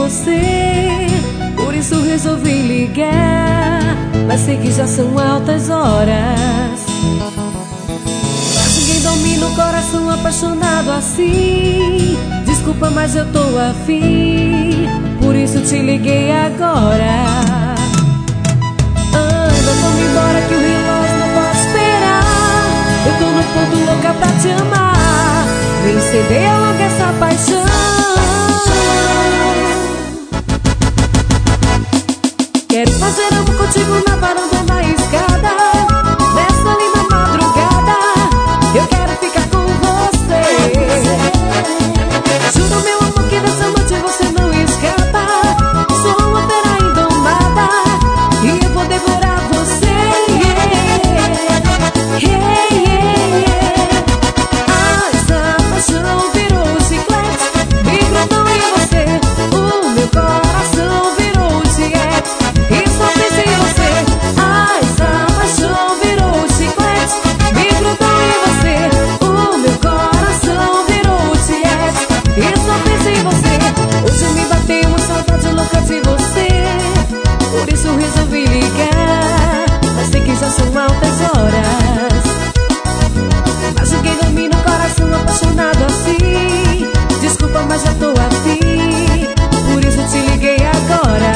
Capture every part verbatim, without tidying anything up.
você, por isso resolvi ligar. Mas sei que já são altas horas, mas ninguém domina o coração apaixonado assim. Desculpa, mas eu tô afim, por isso te liguei agora. Anda, vamos embora que o relógio não pode esperar. Eu tô no ponto louca pra te amar. Vem ceder logo essa paixão. Quero fazer amor contigo na varanda, na escada, nessa linda madrugada. Eu quero ficar com você. Juro, meu amor, que nessa noite você não escapa. Sou uma fera indomada e eu vou devorar você. Yeah, yeah, yeah. Ah, essa paixão virou chiclete, me grudou em você. O meu coração virou tiete e só penso em você. Ah, essa paixão virou chiclete, me grudou em você. O meu coração virou tiete e só penso em você. Hoje me bateu uma saudade louca de você, por isso resolvi ligar. Mas sei que já são altas horas, mas ninguém domina o coração apaixonado assim. Desculpa, mas já tô afim, por isso te liguei agora.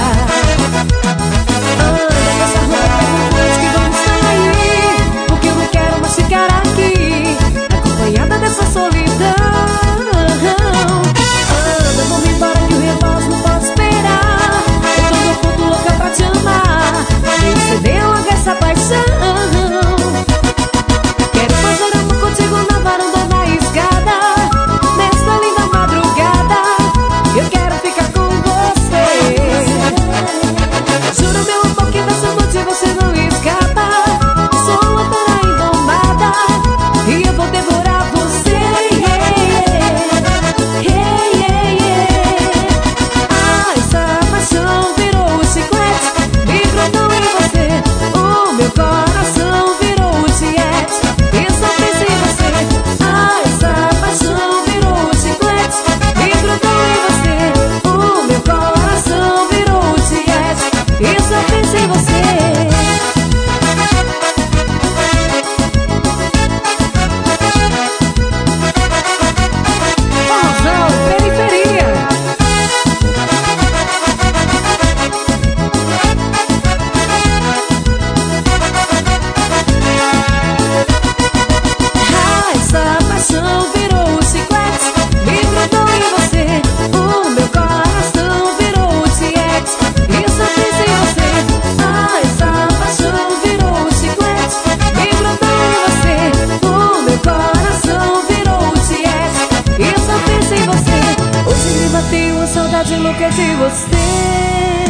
Anda, essa roupa perguntante que vamos sair, porque eu não quero mais ficar aqui, acompanhada dessa solidão. Anda, vamos embora que o relógio não pode esperar. Eu tô no ponto louca pra te amar. Vem ceder logo essa paixão. Quero fazer amor contigo na varanda, na escada, nessa linda madrugada. Eu quero ficar com você. Juro, meu amor, que nessa noite você não escapa. Sou uma fera indomada e eu vou devorar você. Yeah, yeah, yeah. Ah, essa paixão virou chiclete, me grudou em você. O meu coração virou tiete e só penso em você. Ah, essa paixão virou chiclete, me grudou em você. O meu coração virou tiete e só penso em você. Forrozão, periferia. Ah, essa paixão virou chiclete, me grudou em você. O meu coração virou tiete e só penso em você. Ah, essa paixão virou chiclete, me grudou em você. O meu coração virou tiete e só penso em você. Hoje me bateu uma saudade louca de você.